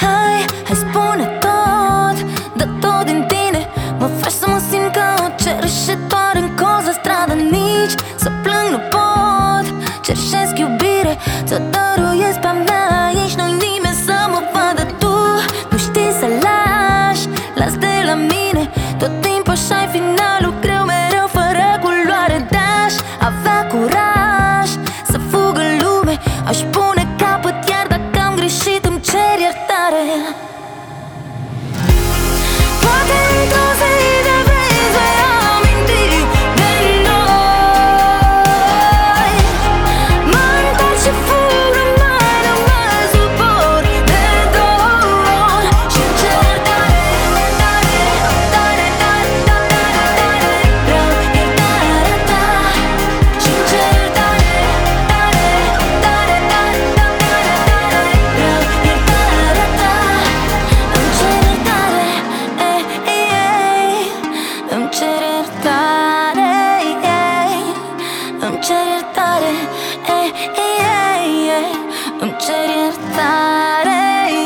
hai spune tot, dă tot din tine. Mă faci să mă simt ca o cerșetoare în colț la stradă. Nici să plâng nu pot, cerșesc iubire, ți-o dăruiesc pe-a mea. Aici nu-i nimeni să mă vadă. Tu nu știi să lași, las de la mine. Tot timpul așa-i finalul greu, mereu fără culoare. Aș avea curaj să fug în lume, aș pune capăt, iar dacă am greșit îmi cer iertare. Poate într-o zi de vezi vei aminti de noi. Mă întorc și fug, nu mai suport de dor. Și-mi cer iertare, tare, tare, tare, tare. Vreau iertarea ta. Și-mi cer iertare, tare, tare, tare, tare, tare. Vreau iertarea ta. Îmi cer iertare, îmi cer iertare, îmi cer iertare, îmi cer iertare.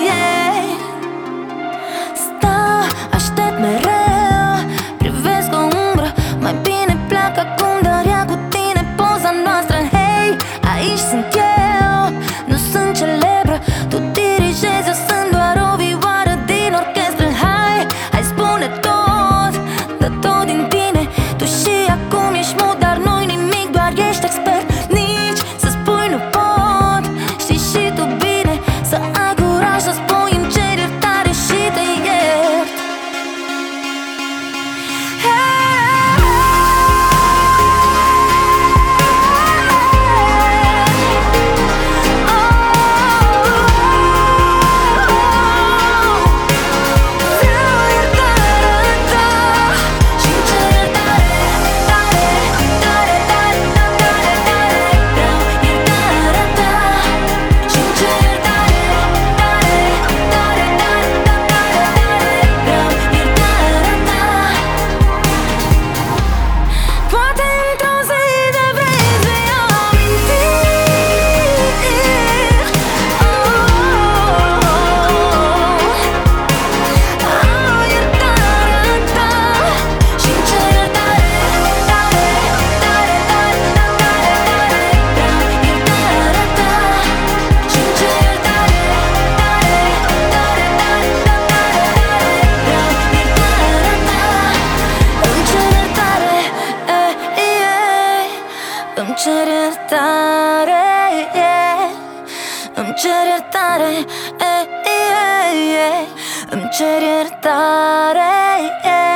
Stau, aștept mereu, privesc o umbră. Mai bine pleacă acum, dar ia cu tine poza noastră. Hei, aici sunt eu, nu sunt celebră. Tu dirigezi, eu sunt doar o vioară din orchestră. Hai spune tot, dă tot din tine. Tu și acum ești mut, dar nu-i nimic, doar ești expert. Nici să spui nu pot, știi și tu bine. Să ai curaj să spui îmi cer iertare și te iert. Vreau iertarea ta. Și-mi cer iertare, tare, tare, tare, tare, tare. Vreau iertarea ta. Și-mi cer iertare, tare, tare, tare, tare, tare. Vreau iertarea ta. Poate într-o zi de vezi vei aminti. Iertarea ta. Și-mi cer iertare, tare, tare, tare, tare, tare. Vreau iertarea ta. Și-mi cer iertare, tare, tare, tare, tare, tare. Vreau iertarea ta. Îmi cer iertare, îmi cer iertare, îmi cer iertare, îmi cer iertare.